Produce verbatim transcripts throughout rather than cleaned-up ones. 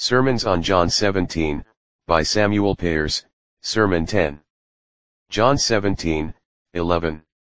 Sermons on John seventeen, by Samuel Payers, Sermon ten. John seventeen, eleven.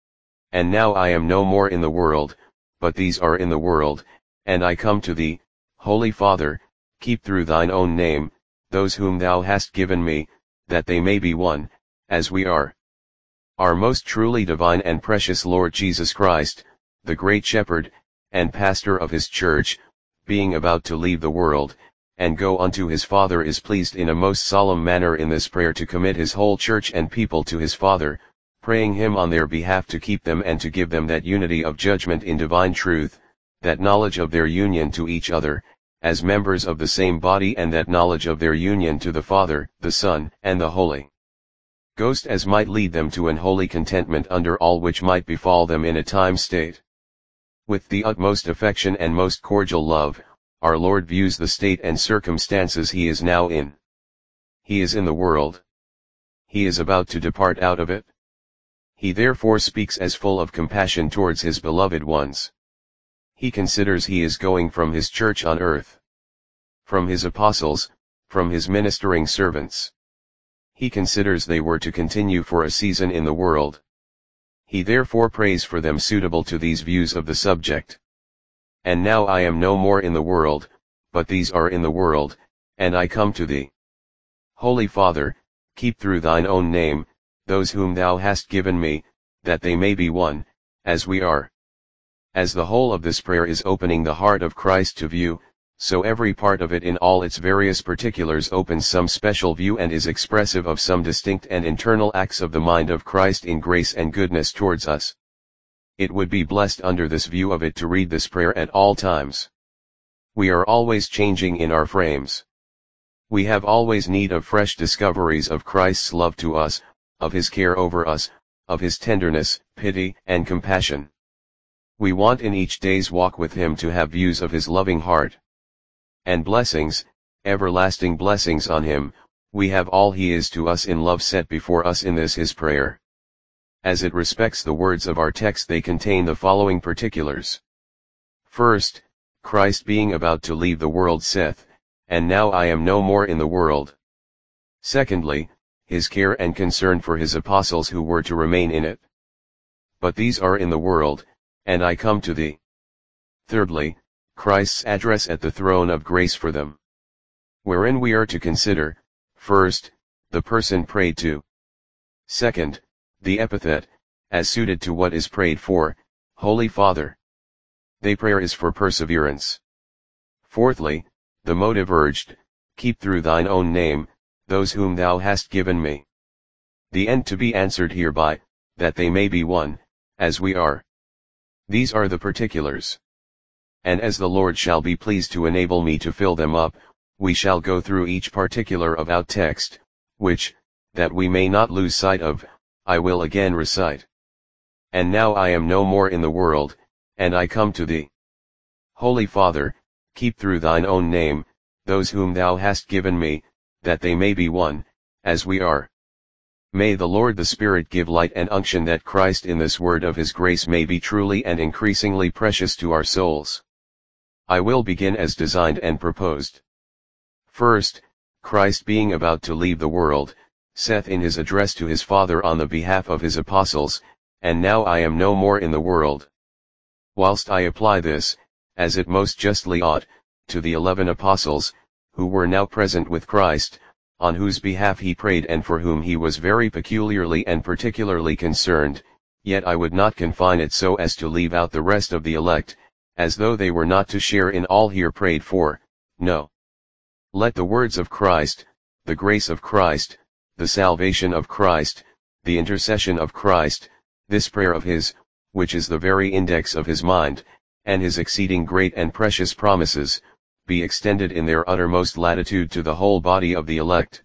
And now I am no more in the world, but these are in the world, and I come to thee, Holy Father, keep through thine own name, those whom thou hast given me, that they may be one, as we are. Our most truly divine and precious Lord Jesus Christ, the great shepherd, and pastor of his church, being about to leave the world, and go unto his Father, is pleased in a most solemn manner in this prayer to commit his whole church and people to his Father, praying him on their behalf to keep them and to give them that unity of judgment in divine truth, that knowledge of their union to each other, as members of the same body, and that knowledge of their union to the Father, the Son, and the Holy Ghost, as might lead them to an holy contentment under all which might befall them in a time state. With the utmost affection and most cordial love, our Lord views the state and circumstances he is now in. He is in the world. He is about to depart out of it. He therefore speaks as full of compassion towards his beloved ones. He considers he is going from his church on earth, from his apostles, from his ministering servants. He considers they were to continue for a season in the world. He therefore prays for them suitable to these views of the subject. And now I am no more in the world, but these are in the world, and I come to thee. Holy Father, keep through thine own name, those whom thou hast given me, that they may be one, as we are. As the whole of this prayer is opening the heart of Christ to view, so every part of it in all its various particulars opens some special view and is expressive of some distinct and internal acts of the mind of Christ in grace and goodness towards us. It would be blessed under this view of it to read this prayer at all times. We are always changing in our frames. We have always need of fresh discoveries of Christ's love to us, of his care over us, of his tenderness, pity, and compassion. We want in each day's walk with him to have views of his loving heart. And blessings, everlasting blessings on him, we have all he is to us in love set before us in this his prayer. As it respects the words of our text, they contain the following particulars. First, Christ being about to leave the world saith, and now I am no more in the world. Secondly, his care and concern for his apostles who were to remain in it. But these are in the world, and I come to thee. Thirdly, Christ's address at the throne of grace for them, wherein we are to consider, first, the person prayed to. Second, the epithet, as suited to what is prayed for, Holy Father. The prayer is for perseverance. Fourthly, the motive urged, keep through thine own name, those whom thou hast given me. The end to be answered hereby, that they may be one, as we are. These are the particulars. And as the Lord shall be pleased to enable me to fill them up, we shall go through each particular of our text, which, that we may not lose sight of, I will again recite. And now I am no more in the world, and I come to thee. Holy Father, keep through thine own name, those whom thou hast given me, that they may be one, as we are. May the Lord the Spirit give light and unction that Christ in this word of his grace may be truly and increasingly precious to our souls. I will begin as designed and proposed. First, Christ being about to leave the world, saith in his address to his Father on the behalf of his apostles, and now I am no more in the world. Whilst I apply this, as it most justly ought, to the eleven apostles, who were now present with Christ, on whose behalf he prayed and for whom he was very peculiarly and particularly concerned, yet I would not confine it so as to leave out the rest of the elect, as though they were not to share in all here prayed for, no. Let the words of Christ, the grace of Christ, the salvation of Christ, the intercession of Christ, this prayer of his, which is the very index of his mind, and his exceeding great and precious promises, be extended in their uttermost latitude to the whole body of the elect.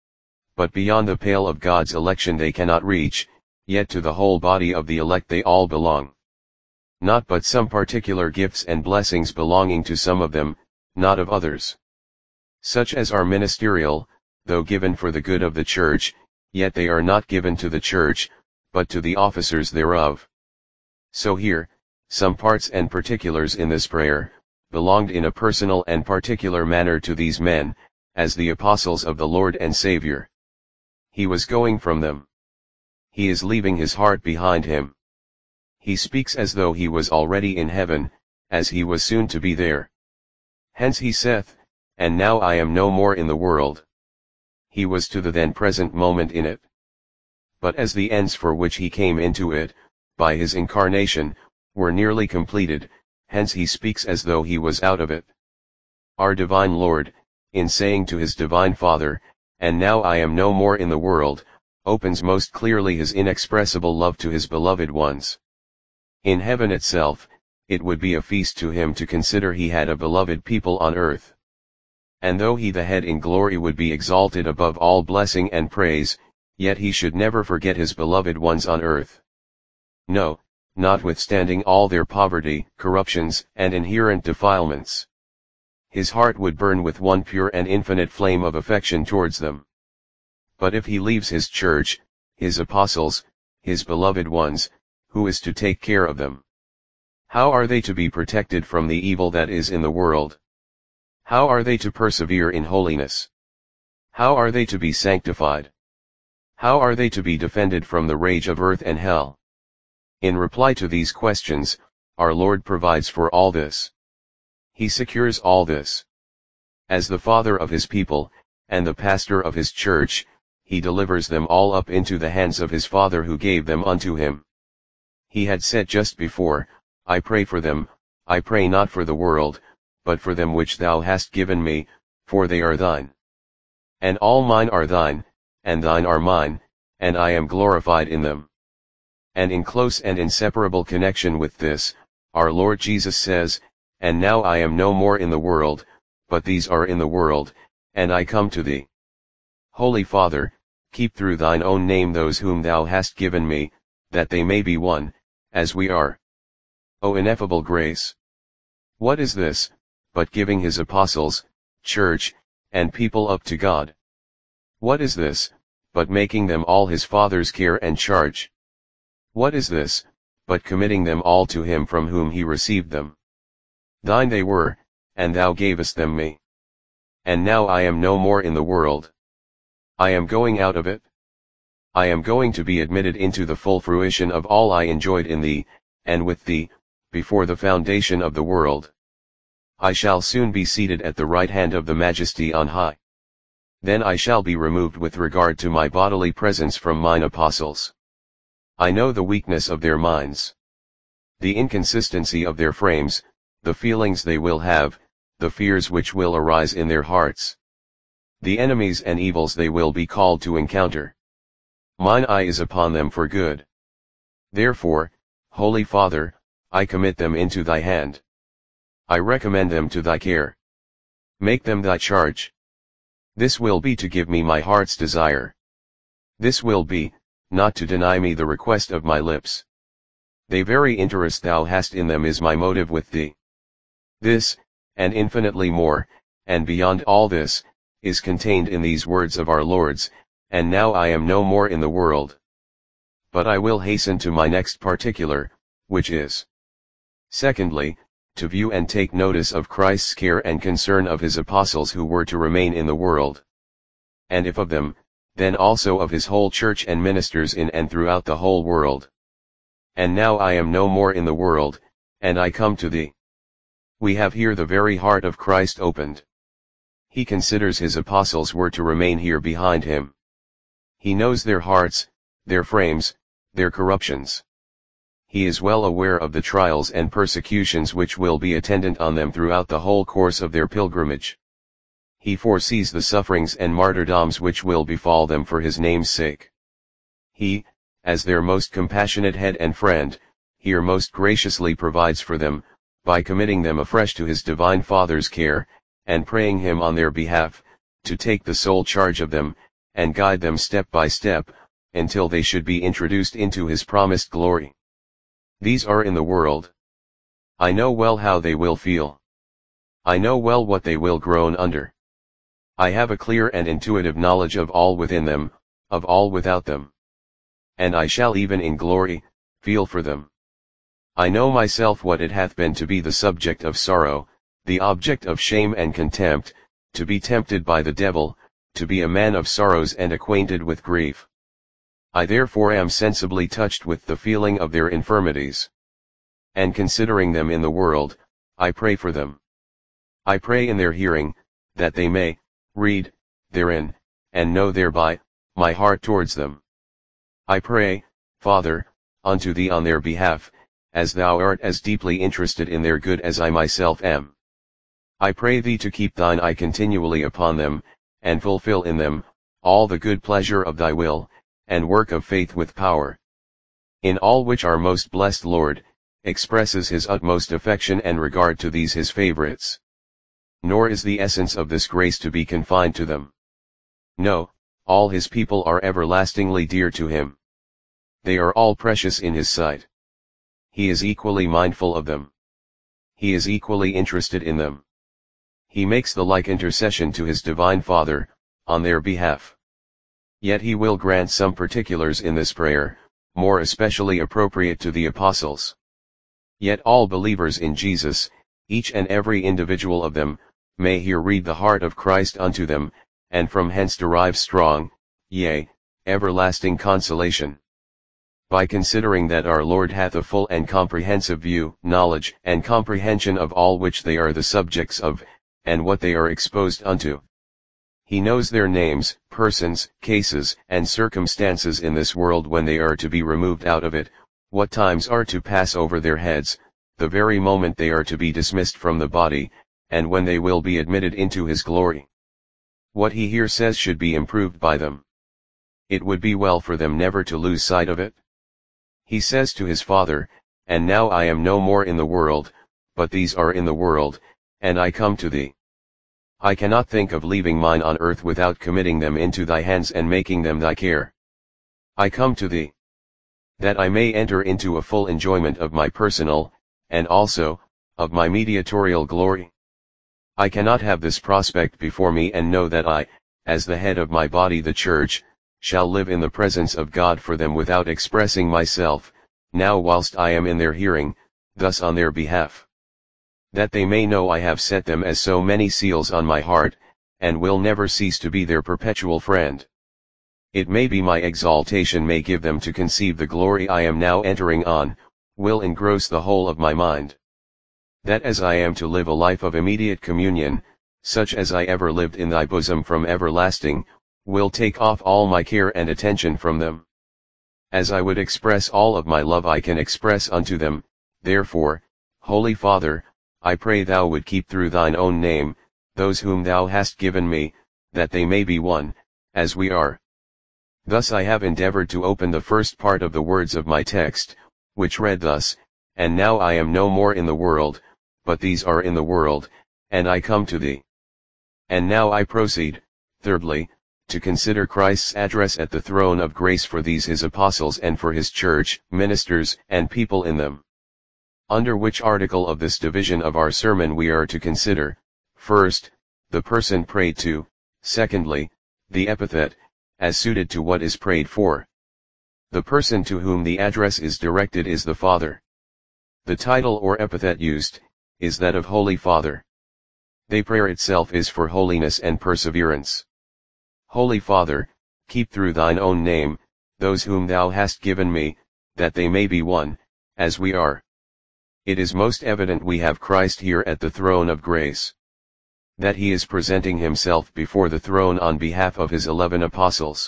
But beyond the pale of God's election they cannot reach, yet to the whole body of the elect they all belong. Not but some particular gifts and blessings belonging to some of them, not of others. Such as are ministerial, though given for the good of the church, yet they are not given to the church, but to the officers thereof. So here, some parts and particulars in this prayer, belonged in a personal and particular manner to these men, as the apostles of the Lord and Savior. He was going from them. He is leaving his heart behind him. He speaks as though he was already in heaven, as he was soon to be there. Hence he saith, and now I am no more in the world. He was to the then present moment in it. But as the ends for which he came into it, by his incarnation, were nearly completed, hence he speaks as though he was out of it. Our divine Lord, in saying to his divine Father, and now I am no more in the world, opens most clearly his inexpressible love to his beloved ones. In heaven itself, it would be a feast to him to consider he had a beloved people on earth. And though he the head in glory would be exalted above all blessing and praise, yet he should never forget his beloved ones on earth. No, notwithstanding all their poverty, corruptions, and inherent defilements. His heart would burn with one pure and infinite flame of affection towards them. But if he leaves his church, his apostles, his beloved ones, who is to take care of them? How are they to be protected from the evil that is in the world? How are they to persevere in holiness? How are they to be sanctified? How are they to be defended from the rage of earth and hell? In reply to these questions, our Lord provides for all this. He secures all this. As the Father of his people, and the pastor of his church, he delivers them all up into the hands of his Father who gave them unto him. He had said just before, I pray for them, I pray not for the world, but for them which thou hast given me, for they are thine. And all mine are thine, and thine are mine, and I am glorified in them. And in close and inseparable connection with this, our Lord Jesus says, and now I am no more in the world, but these are in the world, and I come to thee. Holy Father, keep through thine own name those whom thou hast given me, that they may be one, as we are. O ineffable grace! What is this, but giving his apostles, church, and people up to God? What is this, but making them all his Father's care and charge? What is this, but committing them all to him from whom he received them? Thine they were, and thou gavest them me. And now I am no more in the world. I am going out of it. I am going to be admitted into the full fruition of all I enjoyed in thee, and with thee, before the foundation of the world. I shall soon be seated at the right hand of the Majesty on high. Then I shall be removed with regard to my bodily presence from mine apostles. I know the weakness of their minds, the inconsistency of their frames, the feelings they will have, the fears which will arise in their hearts, the enemies and evils they will be called to encounter. Mine eye is upon them for good. Therefore, Holy Father, I commit them into thy hand. I recommend them to thy care. Make them thy charge. This will be to give me my heart's desire. This will be, not to deny me the request of my lips. The very interest thou hast in them is my motive with thee. This, and infinitely more, and beyond all this, is contained in these words of our Lord's, and now I am no more in the world. But I will hasten to my next particular, which is, secondly, to view and take notice of Christ's care and concern of his apostles who were to remain in the world. And if of them, then also of his whole church and ministers in and throughout the whole world. And now I am no more in the world, and I come to thee. We have here the very heart of Christ opened. He considers his apostles were to remain here behind him. He knows their hearts, their frames, their corruptions. He is well aware of the trials and persecutions which will be attendant on them throughout the whole course of their pilgrimage. He foresees the sufferings and martyrdoms which will befall them for his name's sake. He, as their most compassionate head and friend, here most graciously provides for them, by committing them afresh to his divine Father's care, and praying him on their behalf, to take the sole charge of them, and guide them step by step, until they should be introduced into his promised glory. These are in the world. I know well how they will feel. I know well what they will groan under. I have a clear and intuitive knowledge of all within them, of all without them. And I shall even in glory, feel for them. I know myself what it hath been to be the subject of sorrow, the object of shame and contempt, to be tempted by the devil, to be a man of sorrows and acquainted with grief. I therefore am sensibly touched with the feeling of their infirmities. And considering them in the world, I pray for them. I pray in their hearing, that they may read therein, and know thereby my heart towards them. I pray, Father, unto thee on their behalf, as thou art as deeply interested in their good as I myself am. I pray thee to keep thine eye continually upon them, and fulfill in them all the good pleasure of thy will, and work of faith with power. In all which our most blessed Lord expresses his utmost affection and regard to these his favorites. Nor is the essence of this grace to be confined to them. No, all his people are everlastingly dear to him. They are all precious in his sight. He is equally mindful of them. He is equally interested in them. He makes the like intercession to his divine Father, on their behalf. Yet he will grant some particulars in this prayer, more especially appropriate to the apostles. Yet all believers in Jesus, each and every individual of them, may here read the heart of Christ unto them, and from hence derive strong, yea, everlasting consolation. By considering that our Lord hath a full and comprehensive view, knowledge, and comprehension of all which they are the subjects of, and what they are exposed unto. He knows their names, persons, cases, and circumstances in this world when they are to be removed out of it, what times are to pass over their heads, the very moment they are to be dismissed from the body, and when they will be admitted into his glory. What he here says should be improved by them. It would be well for them never to lose sight of it. He says to his Father, and now I am no more in the world, but these are in the world, and I come to thee. I cannot think of leaving mine on earth without committing them into thy hands and making them thy care. I come to thee, that I may enter into a full enjoyment of my personal, and also, of my mediatorial glory. I cannot have this prospect before me and know that I, as the head of my body the Church, shall live in the presence of God for them without expressing myself, now whilst I am in their hearing, thus on their behalf. That they may know I have set them as so many seals on my heart, and will never cease to be their perpetual friend. It may be my exaltation may give them to conceive the glory I am now entering on, will engross the whole of my mind. That as I am to live a life of immediate communion, such as I ever lived in thy bosom from everlasting, will take off all my care and attention from them. As I would express all of my love I can express unto them, therefore, Holy Father, I pray thou would keep through thine own name, those whom thou hast given me, that they may be one, as we are. Thus I have endeavored to open the first part of the words of my text, which read thus, and now I am no more in the world, but these are in the world, and I come to thee. And now I proceed, thirdly, to consider Christ's address at the throne of grace for these his apostles and for his church, ministers, and people in them. Under which article of this division of our sermon we are to consider, first, the person prayed to, secondly, the epithet, as suited to what is prayed for. The person to whom the address is directed is the Father. The title or epithet used, is that of Holy Father. The prayer itself is for holiness and perseverance. Holy Father, keep through thine own name, those whom thou hast given me, that they may be one, as we are. It is most evident we have Christ here at the throne of grace. That he is presenting himself before the throne on behalf of his eleven apostles.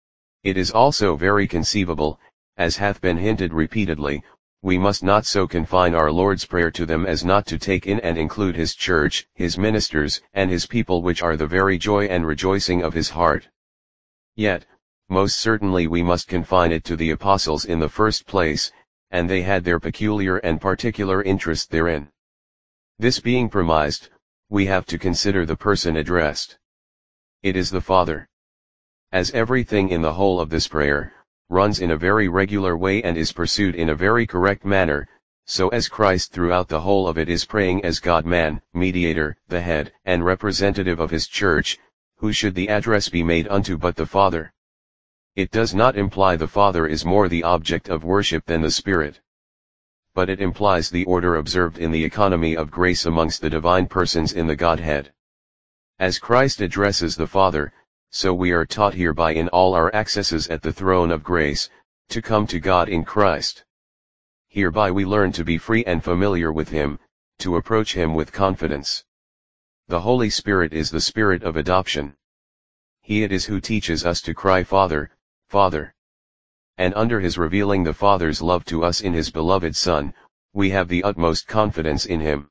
It is also very conceivable, as hath been hinted repeatedly, we must not so confine our Lord's Prayer to them as not to take in and include his church, his ministers, and his people, which are the very joy and rejoicing of his heart. Yet, most certainly we must confine it to the apostles in the first place, and they had their peculiar and particular interest therein. This being premised, we have to consider the person addressed. It is the Father. As everything in the whole of this prayer runs in a very regular way and is pursued in a very correct manner, so as Christ throughout the whole of it is praying as God-man, mediator, the head, and representative of his church, who should the address be made unto but the Father? It does not imply the Father is more the object of worship than the Spirit. but it implies the order observed in the economy of grace amongst the divine persons in the Godhead. As Christ addresses the Father, so we are taught hereby in all our accesses at the throne of grace, to come to God in Christ. Hereby we learn to be free and familiar with Him, to approach Him with confidence. The Holy Spirit is the Spirit of adoption. He it is who teaches us to cry Father, Father. And under His revealing the Father's love to us in His beloved Son, we have the utmost confidence in Him.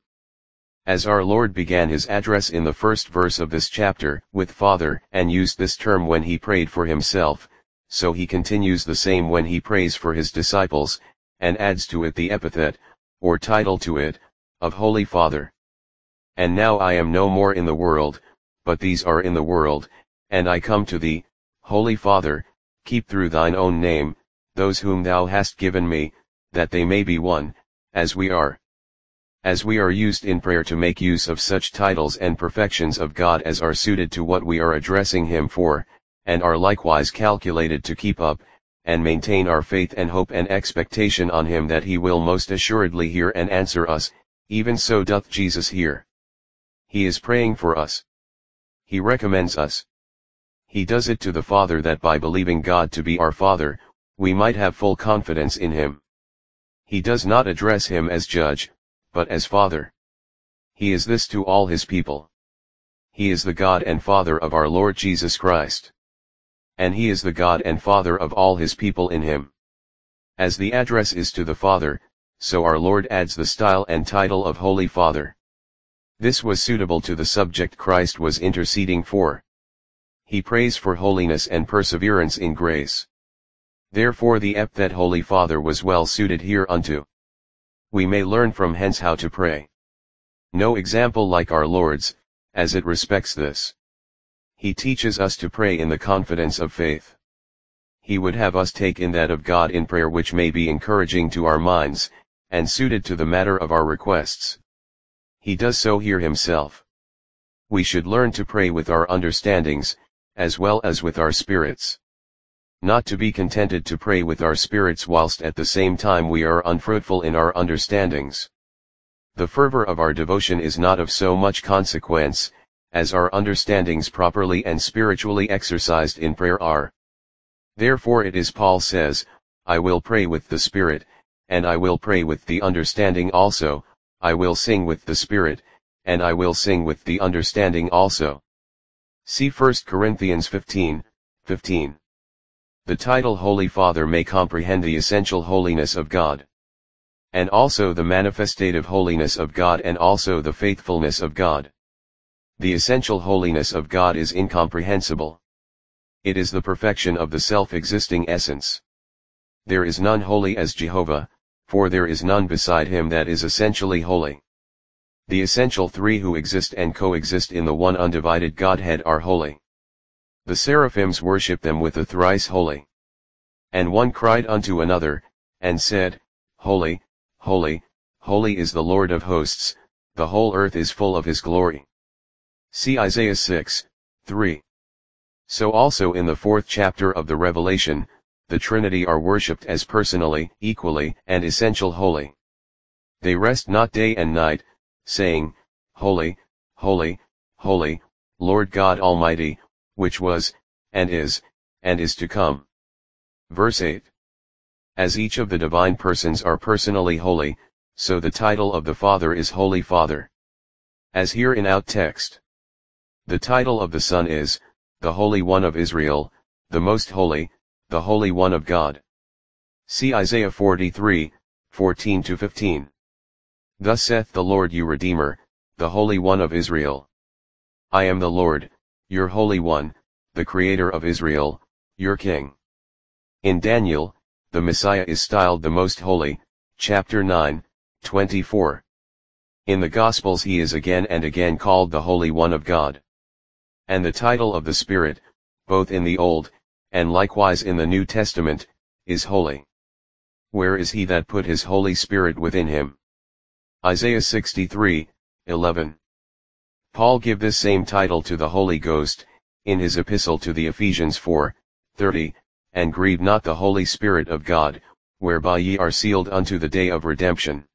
As our Lord began His address in the first verse of this chapter, with Father, and used this term when He prayed for Himself, so He continues the same when He prays for His disciples, and adds to it the epithet, or title to it, of Holy Father. And now I am no more in the world, but these are in the world, and I come to thee, Holy Father, keep through thine own name, those whom thou hast given me, that they may be one, as we are. As we are used in prayer to make use of such titles and perfections of God as are suited to what we are addressing Him for, and are likewise calculated to keep up, and maintain our faith and hope and expectation on Him that He will most assuredly hear and answer us, even so doth Jesus hear. He is praying for us. He recommends us. He does it to the Father that by believing God to be our Father, we might have full confidence in Him. He does not address Him as Judge, but as Father. He is this to all His people. He is the God and Father of our Lord Jesus Christ. And He is the God and Father of all His people in Him. As the address is to the Father, so our Lord adds the style and title of Holy Father. This was suitable to the subject Christ was interceding for. He prays for holiness and perseverance in grace. Therefore the epithet Holy Father was well suited hereunto. We may learn from hence how to pray. No example like our Lord's, as it respects this. He teaches us to pray in the confidence of faith. He would have us take in that of God in prayer which may be encouraging to our minds, and suited to the matter of our requests. He does so here Himself. We should learn to pray with our understandings, as well as with our spirits. Not to be contented to pray with our spirits whilst at the same time we are unfruitful in our understandings. The fervor of our devotion is not of so much consequence, as our understandings properly and spiritually exercised in prayer are. Therefore it is Paul says, I will pray with the Spirit, and I will pray with the understanding also, I will sing with the Spirit, and I will sing with the understanding also. See First Corinthians fifteen, fifteen. The title Holy Father may comprehend the essential holiness of God, and also the manifestative holiness of God, and also the faithfulness of God. The essential holiness of God is incomprehensible. It is the perfection of the self-existing essence. There is none holy as Jehovah, for there is none beside Him that is essentially holy. The essential three who exist and coexist in the one undivided Godhead are holy. The seraphims worship them with the thrice holy. And one cried unto another, and said, Holy, holy, holy is the Lord of hosts, the whole earth is full of His glory. See Isaiah six, three. So also in the fourth chapter of the Revelation, the Trinity are worshipped as personally, equally, and essential holy. They rest not day and night, saying, Holy, holy, holy, Lord God Almighty, which was, and is, and is to come. Verse eight. As each of the divine persons are personally holy, so the title of the Father is Holy Father. As here in out text. The title of the Son is, the Holy One of Israel, the Most Holy, the Holy One of God. See Isaiah forty-three, fourteen to fifteen. Thus saith the Lord your Redeemer, the Holy One of Israel. I am the Lord, your Holy One, the Creator of Israel, your King. In Daniel, the Messiah is styled the Most Holy, chapter nine, twenty-four. In the Gospels he is again and again called the Holy One of God. And the title of the Spirit, both in the Old, and likewise in the New Testament, is holy. Where is he that put his Holy Spirit within him? Isaiah sixty-three, eleven. Paul give this same title to the Holy Ghost, in his epistle to the Ephesians four, thirty, and grieve not the Holy Spirit of God, whereby ye are sealed unto the day of redemption.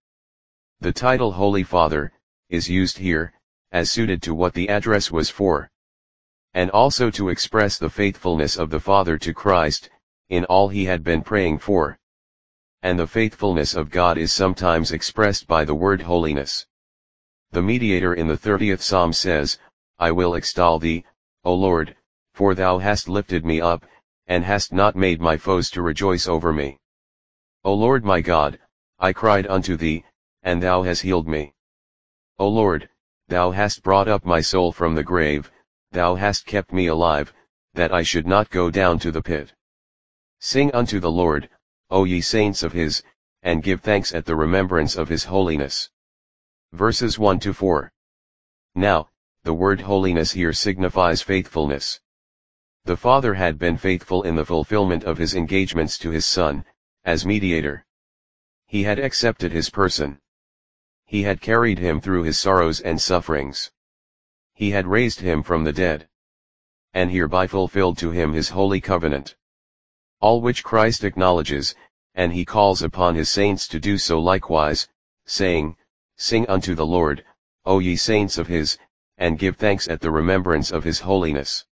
The title Holy Father is used here, as suited to what the address was for, and also to express the faithfulness of the Father to Christ, in all he had been praying for. And the faithfulness of God is sometimes expressed by the word holiness. The mediator in the thirtieth Psalm says, I will extol thee, O Lord, for thou hast lifted me up, and hast not made my foes to rejoice over me. O Lord my God, I cried unto thee, and thou hast healed me. O Lord, thou hast brought up my soul from the grave, thou hast kept me alive, that I should not go down to the pit. Sing unto the Lord, O ye saints of his, and give thanks at the remembrance of his holiness. Verses one to four. Now, the word holiness here signifies faithfulness. The Father had been faithful in the fulfillment of his engagements to his Son, as mediator. He had accepted his person. He had carried him through his sorrows and sufferings. He had raised him from the dead, and hereby fulfilled to him his holy covenant. All which Christ acknowledges, and he calls upon his saints to do so likewise, saying, Sing unto the Lord, O ye saints of his, and give thanks at the remembrance of his holiness.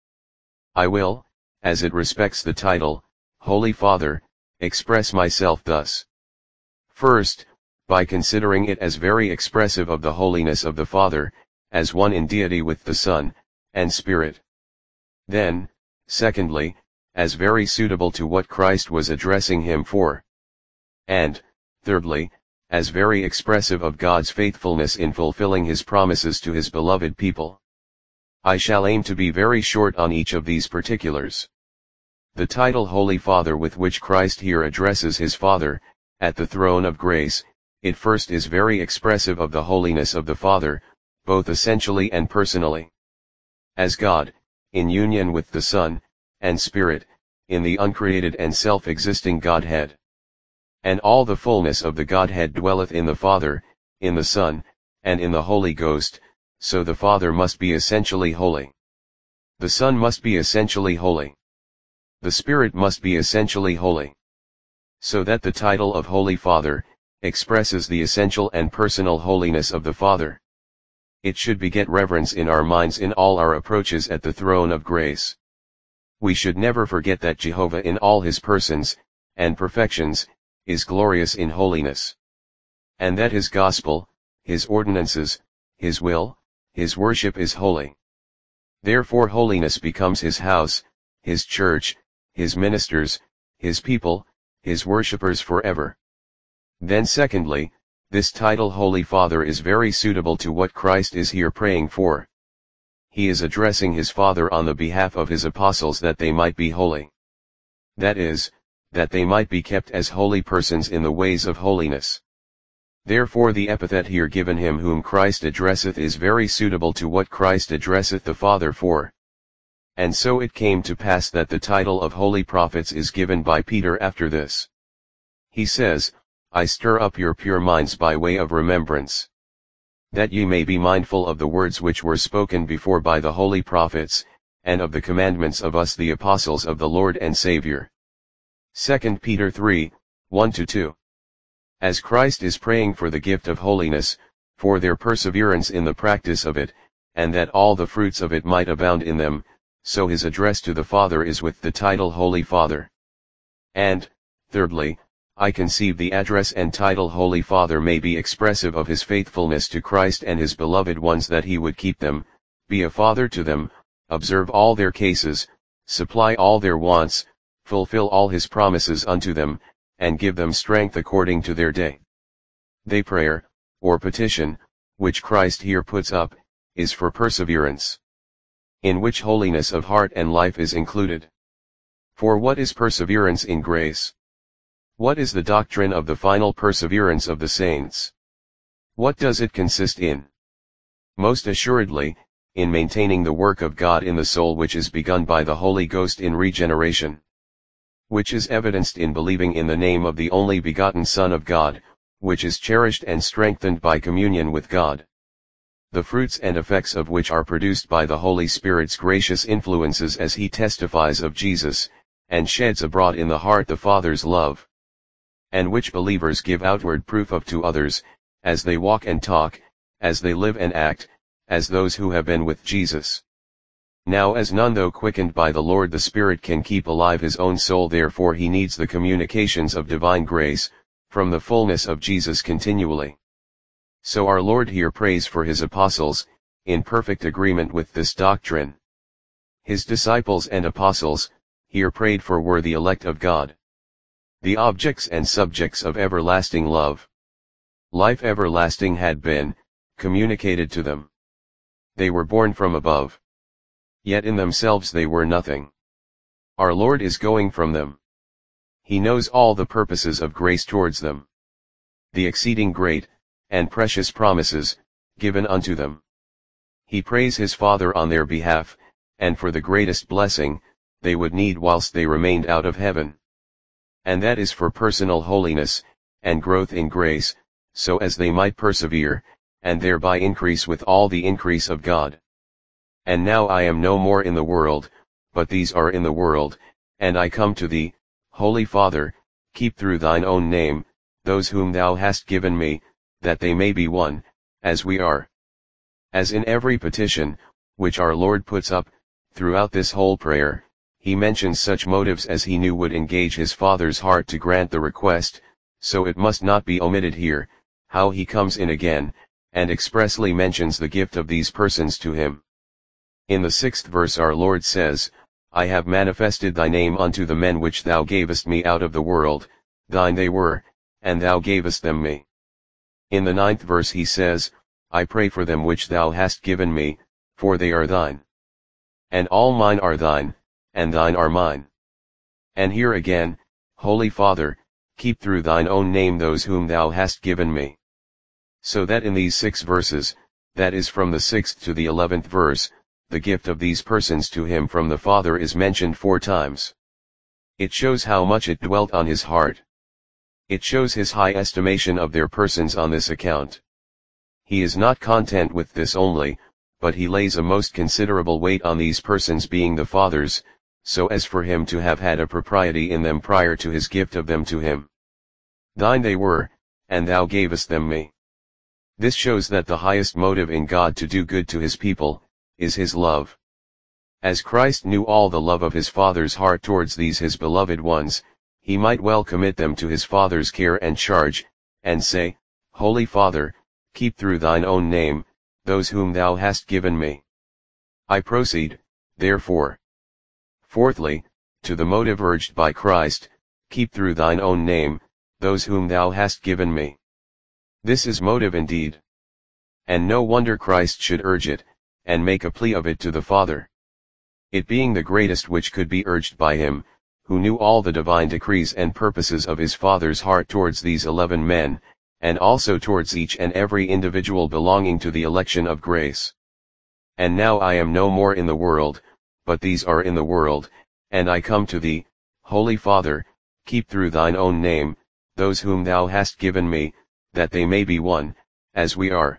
I will, as it respects the title, Holy Father, express myself thus. First, by considering it as very expressive of the holiness of the Father, as one in deity with the Son, and Spirit. Then, secondly, as very suitable to what Christ was addressing him for. And, thirdly, as very expressive of God's faithfulness in fulfilling his promises to his beloved people. I shall aim to be very short on each of these particulars. The title Holy Father with which Christ here addresses his Father, at the throne of grace, it first is very expressive of the holiness of the Father, both essentially and personally. As God, in union with the Son, and Spirit, in the uncreated and self-existing Godhead. And all the fullness of the Godhead dwelleth in the Father, in the Son, and in the Holy Ghost, so the Father must be essentially holy. The Son must be essentially holy. The Spirit must be essentially holy. So that the title of Holy Father, expresses the essential and personal holiness of the Father. It should beget reverence in our minds in all our approaches at the throne of grace. We should never forget that Jehovah in all his persons, and perfections, is glorious in holiness. And that his gospel, his ordinances, his will, his worship is holy. Therefore holiness becomes his house, his church, his ministers, his people, his worshippers forever. Then secondly, this title Holy Father is very suitable to what Christ is here praying for. He is addressing his Father on the behalf of his apostles that they might be holy. That is, that they might be kept as holy persons in the ways of holiness. Therefore the epithet here given him whom Christ addresseth is very suitable to what Christ addresseth the Father for. And so it came to pass that the title of Holy Prophets is given by Peter after this. He says, I stir up your pure minds by way of remembrance. That ye may be mindful of the words which were spoken before by the holy prophets, and of the commandments of us the apostles of the Lord and Saviour. Second Peter three, one to two. As Christ is praying for the gift of holiness, for their perseverance in the practice of it, and that all the fruits of it might abound in them, so his address to the Father is with the title Holy Father. And, thirdly, I conceive the address and title Holy Father may be expressive of his faithfulness to Christ and his beloved ones, that he would keep them, be a father to them, observe all their cases, supply all their wants, fulfill all his promises unto them, and give them strength according to their day. The prayer, or petition, which Christ here puts up, is for perseverance, in which holiness of heart and life is included. For what is perseverance in grace? What is the doctrine of the final perseverance of the saints? What does it consist in? Most assuredly, in maintaining the work of God in the soul which is begun by the Holy Ghost in regeneration. Which is evidenced in believing in the name of the only begotten Son of God, which is cherished and strengthened by communion with God. The fruits and effects of which are produced by the Holy Spirit's gracious influences as he testifies of Jesus, and sheds abroad in the heart the Father's love. And which believers give outward proof of to others, as they walk and talk, as they live and act, as those who have been with Jesus. Now as none though quickened by the Lord the Spirit can keep alive his own soul, therefore he needs the communications of divine grace, from the fullness of Jesus continually. So our Lord here prays for his apostles, in perfect agreement with this doctrine. His disciples and apostles, here prayed for, were the elect of God, the objects and subjects of everlasting love. Life everlasting had been communicated to them. They were born from above. Yet in themselves they were nothing. Our Lord is going from them. He knows all the purposes of grace towards them, the exceeding great and precious promises given unto them. He prays his Father on their behalf, and for the greatest blessing they would need whilst they remained out of heaven. And that is for personal holiness, and growth in grace, so as they might persevere, and thereby increase with all the increase of God. And now I am no more in the world, but these are in the world, and I come to thee, Holy Father, keep through thine own name, those whom thou hast given me, that they may be one, as we are. As in every petition, which our Lord puts up, throughout this whole prayer, he mentions such motives as he knew would engage his Father's heart to grant the request, so it must not be omitted here, how he comes in again, and expressly mentions the gift of these persons to him. In the sixth verse our Lord says, I have manifested thy name unto the men which thou gavest me out of the world, thine they were, and thou gavest them me. In the ninth verse he says, I pray for them which thou hast given me, for they are thine. And all mine are thine, and thine are mine. And here again, Holy Father, keep through thine own name those whom thou hast given me. So that in these six verses, that is from the sixth to the eleventh verse, the gift of these persons to him from the Father is mentioned four times. It shows how much it dwelt on his heart. It shows his high estimation of their persons on this account. He is not content with this only, but he lays a most considerable weight on these persons being the Father's, so as for him to have had a propriety in them prior to his gift of them to him. Thine they were, and thou gavest them me. This shows that the highest motive in God to do good to his people, is his love. As Christ knew all the love of his Father's heart towards these his beloved ones, he might well commit them to his Father's care and charge, and say, Holy Father, keep through thine own name, those whom thou hast given me. I proceed, therefore. Fourthly, to the motive urged by Christ, keep through thine own name, those whom thou hast given me. This is motive indeed. And no wonder Christ should urge it, and make a plea of it to the Father. It being the greatest which could be urged by him, who knew all the divine decrees and purposes of his Father's heart towards these eleven men, and also towards each and every individual belonging to the election of grace. And now I am no more in the world, but these are in the world, and I come to thee, Holy Father, keep through thine own name, those whom thou hast given me, that they may be one, as we are.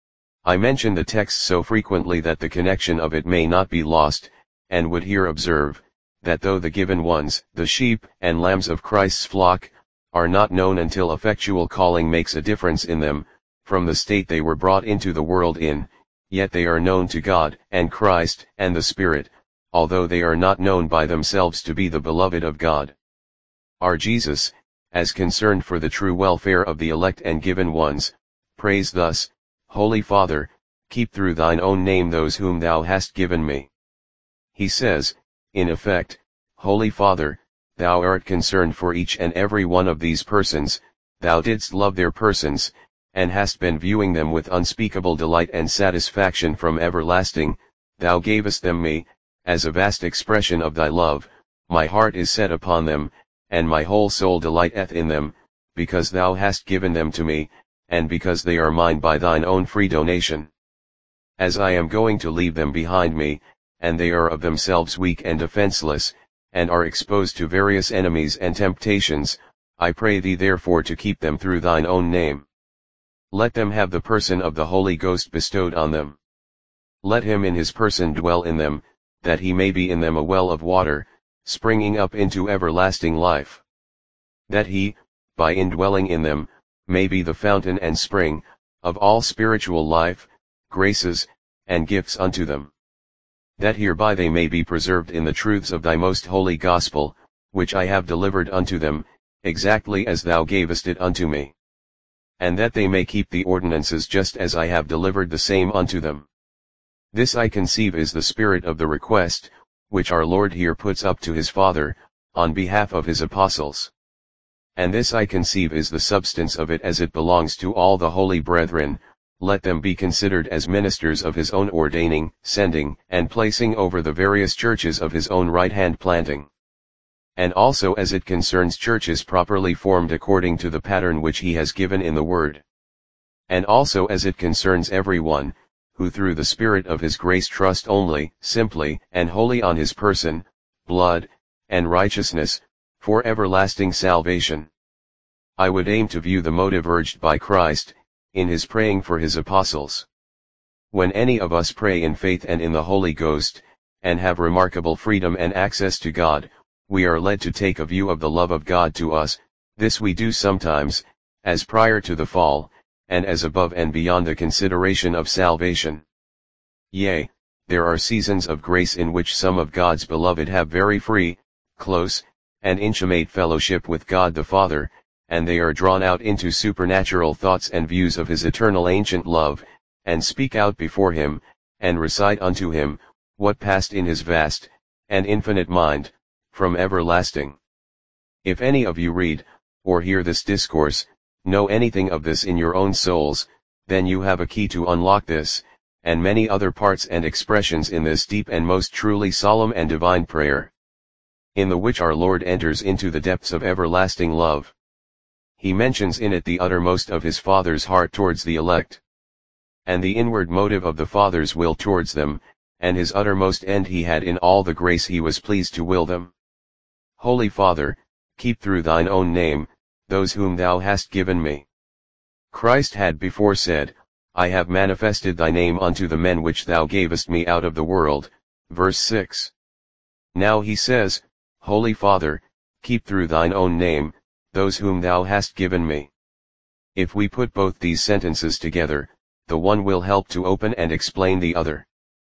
I mention the text so frequently that the connection of it may not be lost, and would here observe, that though the given ones, the sheep and lambs of Christ's flock, are not known until effectual calling makes a difference in them, from the state they were brought into the world in, yet they are known to God and Christ and the Spirit, although they are not known by themselves to be the beloved of God. Our Jesus, as concerned for the true welfare of the elect and given ones, prays thus, Holy Father, keep through thine own name those whom thou hast given me. He says, in effect, Holy Father, thou art concerned for each and every one of these persons, thou didst love their persons, and hast been viewing them with unspeakable delight and satisfaction from everlasting, thou gavest them me, as a vast expression of thy love, my heart is set upon them, and my whole soul delighteth in them, because thou hast given them to me, and because they are mine by thine own free donation. As I am going to leave them behind me, and they are of themselves weak and defenseless, and are exposed to various enemies and temptations, I pray thee therefore to keep them through thine own name. Let them have the person of the Holy Ghost bestowed on them. Let him in his person dwell in them, that he may be in them a well of water, springing up into everlasting life. That he, by indwelling in them, may be the fountain and spring, of all spiritual life, graces, and gifts unto them. That hereby they may be preserved in the truths of thy most holy gospel, which I have delivered unto them, exactly as thou gavest it unto me. And that they may keep the ordinances just as I have delivered the same unto them. This I conceive is the spirit of the request, which our Lord here puts up to his Father, on behalf of his apostles. And this I conceive is the substance of it as it belongs to all the holy brethren, let them be considered as ministers of his own ordaining, sending, and placing over the various churches of his own right hand planting. And also as it concerns churches properly formed according to the pattern which he has given in the word. And also as it concerns every one, who through the Spirit of his grace trust only, simply, and wholly on his person, blood, and righteousness, for everlasting salvation. I would aim to view the motive urged by Christ, in his praying for his apostles. When any of us pray in faith and in the Holy Ghost, and have remarkable freedom and access to God, we are led to take a view of the love of God to us. This we do sometimes, as prior to the fall, and as above and beyond the consideration of salvation. Yea, there are seasons of grace in which some of God's beloved have very free, close, and intimate fellowship with God the Father, and they are drawn out into supernatural thoughts and views of his eternal ancient love, and speak out before him, and recite unto him, what passed in his vast, and infinite mind, from everlasting. If any of you read, or hear this discourse, know anything of this in your own souls, then you have a key to unlock this, and many other parts and expressions in this deep and most truly solemn and divine prayer, in the which our Lord enters into the depths of everlasting love. He mentions in it the uttermost of his Father's heart towards the elect, and the inward motive of the Father's will towards them, and his uttermost end he had in all the grace he was pleased to will them. Holy Father, keep through thine own name, those whom thou hast given me. Christ had before said, I have manifested thy name unto the men which thou gavest me out of the world, verse six. Now he says, Holy Father, keep through thine own name, those whom thou hast given me. If we put both these sentences together, the one will help to open and explain the other.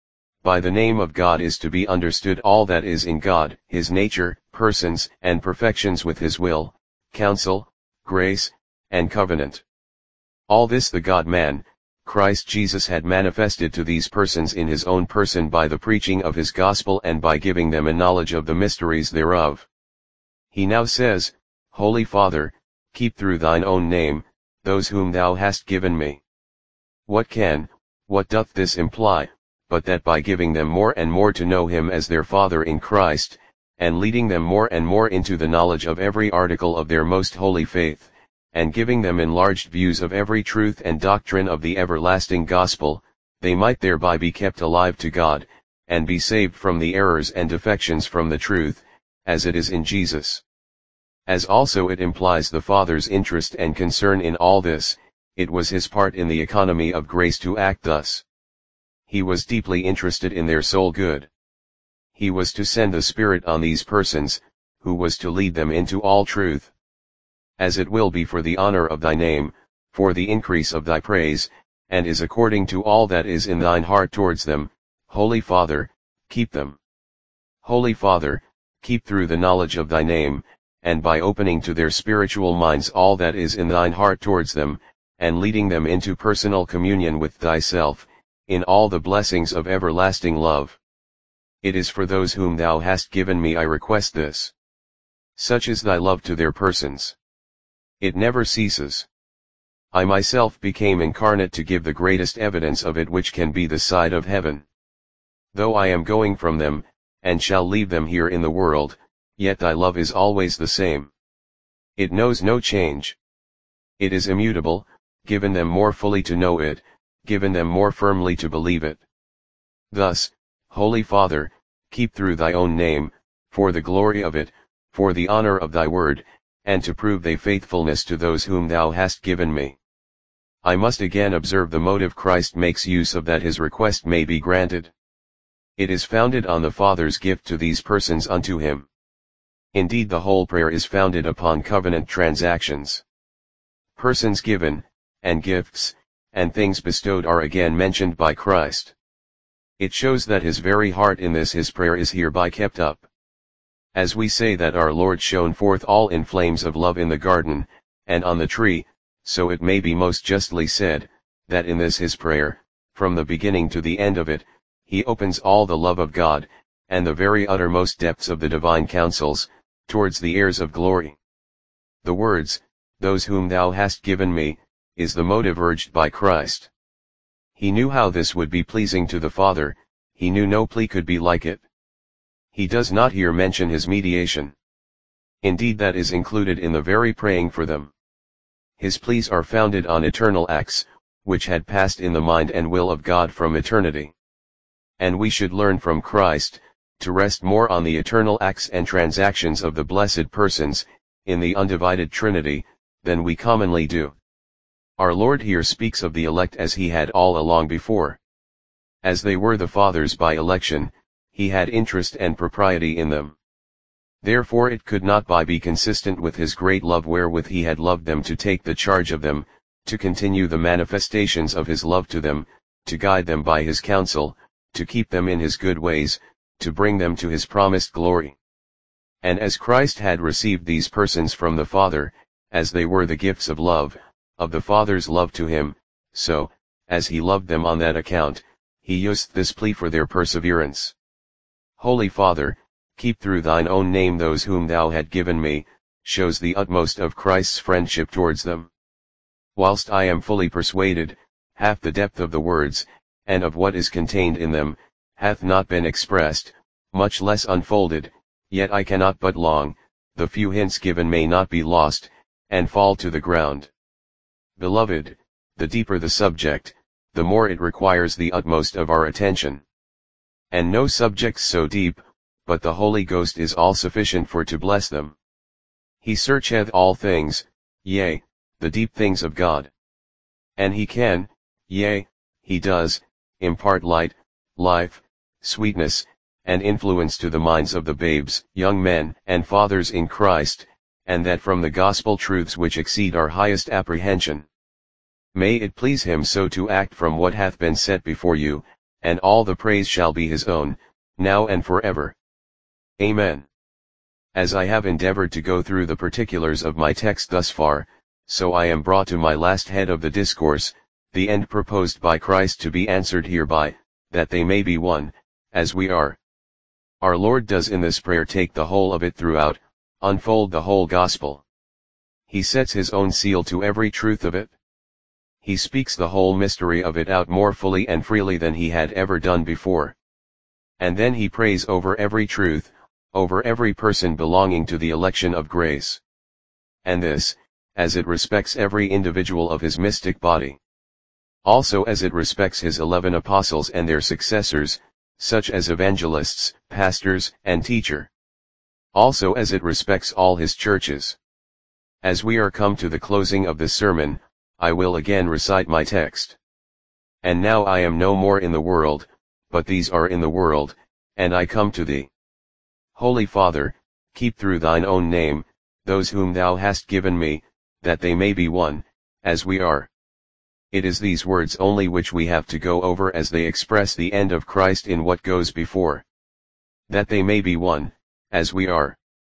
By the name of God is to be understood all that is in God, his nature, persons, and perfections with his will, counsel, grace, and covenant. All this the God-man, Christ Jesus had manifested to these persons in his own person by the preaching of his gospel and by giving them a knowledge of the mysteries thereof. He now says, Holy Father, keep through thine own name, those whom thou hast given me. What can, what doth this imply, but that by giving them more and more to know him as their Father in Christ, and leading them more and more into the knowledge of every article of their most holy faith, and giving them enlarged views of every truth and doctrine of the everlasting gospel, they might thereby be kept alive to God, and be saved from the errors and defections from the truth, as it is in Jesus. As also it implies the Father's interest and concern in all this, it was his part in the economy of grace to act thus. He was deeply interested in their soul good. He was to send the Spirit on these persons, who was to lead them into all truth. As it will be for the honor of thy name, for the increase of thy praise, and is according to all that is in thine heart towards them, Holy Father, keep them. Holy Father, keep through the knowledge of thy name, and by opening to their spiritual minds all that is in thine heart towards them, and leading them into personal communion with thyself, in all the blessings of everlasting love. It is for those whom thou hast given me I request this. Such is thy love to their persons. It never ceases. I myself became incarnate to give the greatest evidence of it which can be the side of heaven. Though I am going from them, and shall leave them here in the world, yet thy love is always the same. It knows no change. It is immutable, given them more fully to know it, given them more firmly to believe it. Thus, Holy Father, keep through thy own name, for the glory of it, for the honor of thy word, and to prove thy faithfulness to those whom thou hast given me. I must again observe the motive Christ makes use of that his request may be granted. It is founded on the Father's gift to these persons unto him. Indeed, the whole prayer is founded upon covenant transactions. Persons given, and gifts, and things bestowed are again mentioned by Christ. It shows that his very heart in this his prayer is hereby kept up. As we say that our Lord shone forth all in flames of love in the garden, and on the tree, so it may be most justly said, that in this his prayer, from the beginning to the end of it, he opens all the love of God, and the very uttermost depths of the divine counsels, towards the heirs of glory. The words, "those whom thou hast given me," is the motive urged by Christ. He knew how this would be pleasing to the Father, he knew no plea could be like it. He does not here mention his mediation. Indeed, that is included in the very praying for them. His pleas are founded on eternal acts, which had passed in the mind and will of God from eternity. And we should learn from Christ, to rest more on the eternal acts and transactions of the blessed persons, in the undivided Trinity, than we commonly do. Our Lord here speaks of the elect as he had all along before. As they were the Father's by election, he had interest and propriety in them. Therefore it could not but be consistent with his great love wherewith he had loved them to take the charge of them, to continue the manifestations of his love to them, to guide them by his counsel, to keep them in his good ways, to bring them to his promised glory. And as Christ had received these persons from the Father, as they were the gifts of love, of the Father's love to him, so, as he loved them on that account, he used this plea for their perseverance. Holy Father, keep through thine own name those whom thou had given me, shows the utmost of Christ's friendship towards them. Whilst I am fully persuaded, half the depth of the words, and of what is contained in them, hath not been expressed, much less unfolded, yet I cannot but long, the few hints given may not be lost, and fall to the ground. Beloved, the deeper the subject, the more it requires the utmost of our attention. And no subjects so deep, but the Holy Ghost is all sufficient for to bless them. He searcheth all things, yea, the deep things of God. And he can, yea, he does, impart light, life, sweetness, and influence to the minds of the babes, young men, and fathers in Christ, and that from the gospel truths which exceed our highest apprehension. May it please him so to act from what hath been set before you, and all the praise shall be his own, now and forever. Amen. As I have endeavored to go through the particulars of my text thus far, so I am brought to my last head of the discourse, the end proposed by Christ to be answered hereby, that they may be one, as we are. Our Lord does in this prayer take the whole of it throughout, unfold the whole gospel. He sets his own seal to every truth of it. He speaks the whole mystery of it out more fully and freely than he had ever done before. And then he prays over every truth, over every person belonging to the election of grace. And this, as it respects every individual of his mystic body. Also as it respects his eleven apostles and their successors, such as evangelists, pastors, and teacher. Also as it respects all his churches. As we are come to the closing of this sermon, I will again recite my text. And now I am no more in the world, but these are in the world, and I come to thee. Holy Father, keep through thine own name, those whom thou hast given me, that they may be one, as we are. It is these words only which we have to go over as they express the end of Christ in what goes before. That they may be one, as we are.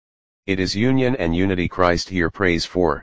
It is union and unity Christ here prays for.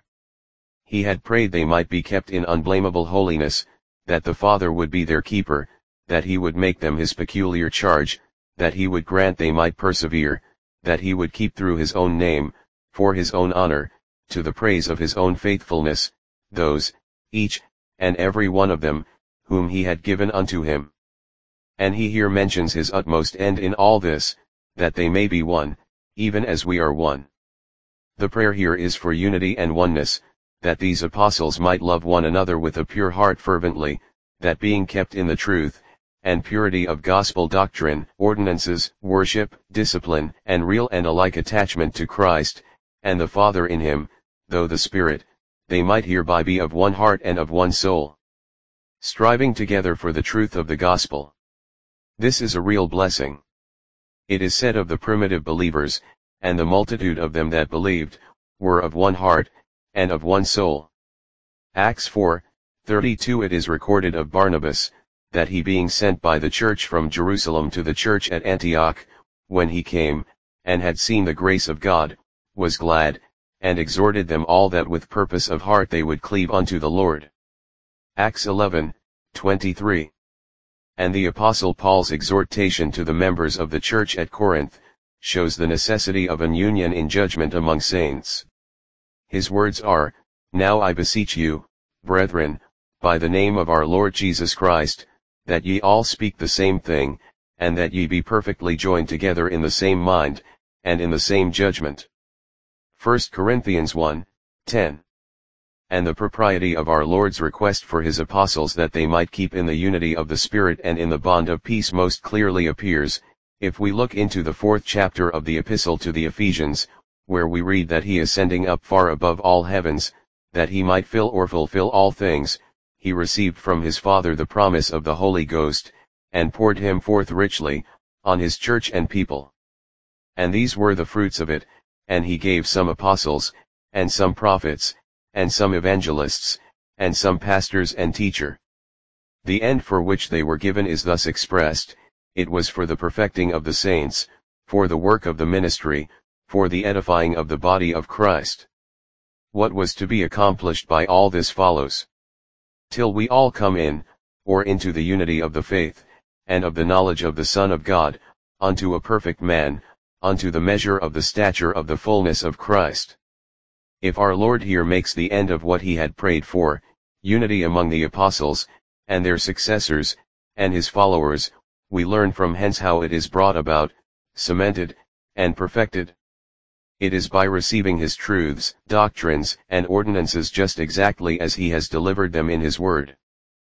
He had prayed they might be kept in unblameable holiness, that the Father would be their keeper, that he would make them his peculiar charge, that he would grant they might persevere, that he would keep through his own name, for his own honor, to the praise of his own faithfulness, those, each, and every one of them, whom he had given unto him. And he here mentions his utmost end in all this, that they may be one, even as we are one. The prayer here is for unity and oneness, that these apostles might love one another with a pure heart fervently, that being kept in the truth, and purity of gospel doctrine, ordinances, worship, discipline, and real and alike attachment to Christ, and the Father in him, though the Spirit, they might hereby be of one heart and of one soul, striving together for the truth of the gospel. This is a real blessing. It is said of the primitive believers, and the multitude of them that believed, were of one heart, and of one soul. Acts four, thirty-two It is recorded of Barnabas, that he being sent by the church from Jerusalem to the church at Antioch, when he came, and had seen the grace of God, was glad, and exhorted them all that with purpose of heart they would cleave unto the Lord. Acts eleven, twenty-three. And the Apostle Paul's exhortation to the members of the church at Corinth, shows the necessity of an union in judgment among saints. His words are, Now I beseech you, brethren, by the name of our Lord Jesus Christ, that ye all speak the same thing, and that ye be perfectly joined together in the same mind, and in the same judgment. First Corinthians one, ten. And the propriety of our Lord's request for his apostles that they might keep in the unity of the Spirit and in the bond of peace most clearly appears, if we look into the fourth chapter of the Epistle to the Ephesians, where we read that he ascending up far above all heavens, that he might fill or fulfill all things, he received from his Father the promise of the Holy Ghost, and poured him forth richly, on his church and people. And these were the fruits of it, and he gave some apostles, and some prophets, and some evangelists, and some pastors and teachers. The end for which they were given is thus expressed, it was for the perfecting of the saints, for the work of the ministry, for the edifying of the body of Christ. What was to be accomplished by all this follows. Till we all come in, or into the unity of the faith, and of the knowledge of the Son of God, unto a perfect man, unto the measure of the stature of the fullness of Christ. If our Lord here makes the end of what he had prayed for, unity among the apostles, and their successors, and his followers, we learn from hence how it is brought about, cemented, and perfected. It is by receiving his truths, doctrines, and ordinances just exactly as he has delivered them in his word.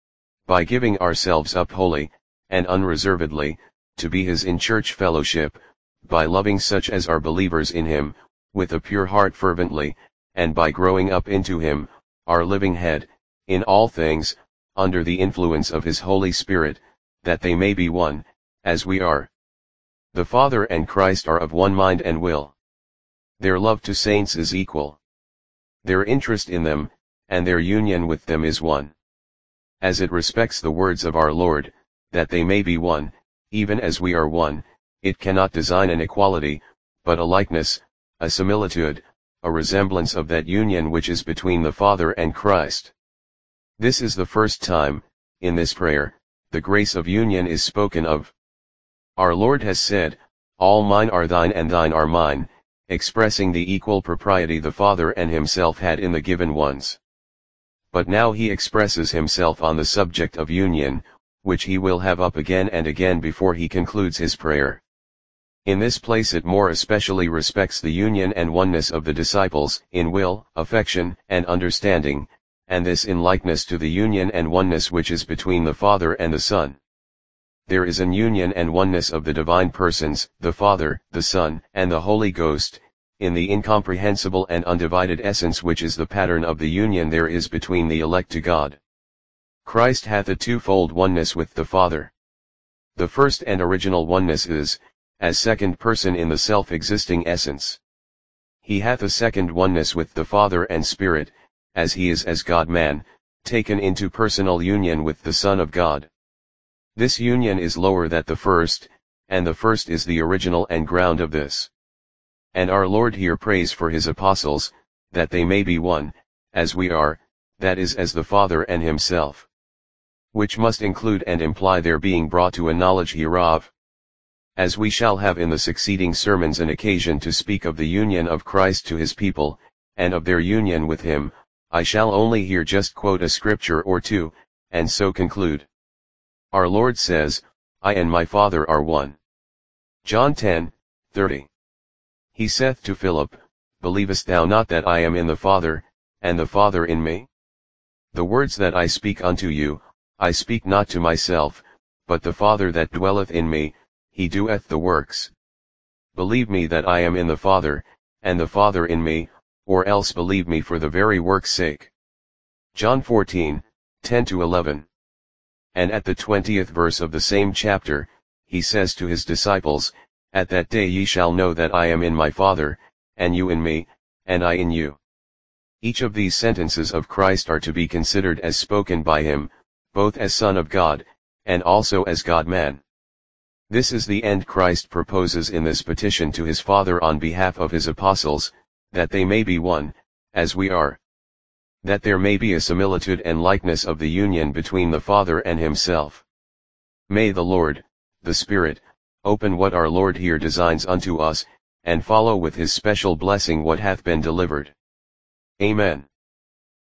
By giving ourselves up wholly, and unreservedly, to be his in church fellowship, by loving such as are believers in him, with a pure heart fervently, and by growing up into him, our living head, in all things, under the influence of his Holy Spirit, that they may be one, as we are. The Father and Christ are of one mind and will. Their love to saints is equal. Their interest in them, and their union with them is one. As it respects the words of our Lord, that they may be one, even as we are one, it cannot design an equality, but a likeness, a similitude, a resemblance of that union which is between the Father and Christ. This is the first time, in this prayer, the grace of union is spoken of. Our Lord has said, All mine are thine and thine are mine, expressing the equal propriety the Father and himself had in the given ones. But now he expresses himself on the subject of union, which he will have up again and again before he concludes his prayer. In this place it more especially respects the union and oneness of the disciples, in will, affection, and understanding, and this in likeness to the union and oneness which is between the Father and the Son. There is an union and oneness of the divine persons, the Father, the Son, and the Holy Ghost, in the incomprehensible and undivided essence which is the pattern of the union there is between the elect to God. Christ hath a twofold oneness with the Father. The first and original oneness is, as second person in the self-existing essence. He hath a second oneness with the Father and Spirit, as he is as God-man, taken into personal union with the Son of God. This union is lower than the first, and the first is the original and ground of this. And our Lord here prays for his apostles, that they may be one, as we are, that is as the Father and himself. Which must include and imply their being brought to a knowledge hereof. As we shall have in the succeeding sermons an occasion to speak of the union of Christ to his people, and of their union with him, I shall only here just quote a scripture or two, and so conclude. Our Lord says, I and my Father are one. John ten, thirty. He saith to Philip, Believest thou not that I am in the Father, and the Father in me? The words that I speak unto you, I speak not to myself, but the Father that dwelleth in me, he doeth the works. Believe me that I am in the Father, and the Father in me, or else believe me for the very work's sake. John fourteen, ten to eleven. And at the twentieth verse of the same chapter, he says to his disciples, At that day ye shall know that I am in my Father, and you in me, and I in you. Each of these sentences of Christ are to be considered as spoken by him, both as Son of God, and also as God-man. This is the end Christ proposes in this petition to his Father on behalf of his apostles, that they may be one, as we are. That there may be a similitude and likeness of the union between the Father and himself. May the Lord, the Spirit, open what our Lord here designs unto us, and follow with his special blessing what hath been delivered. Amen.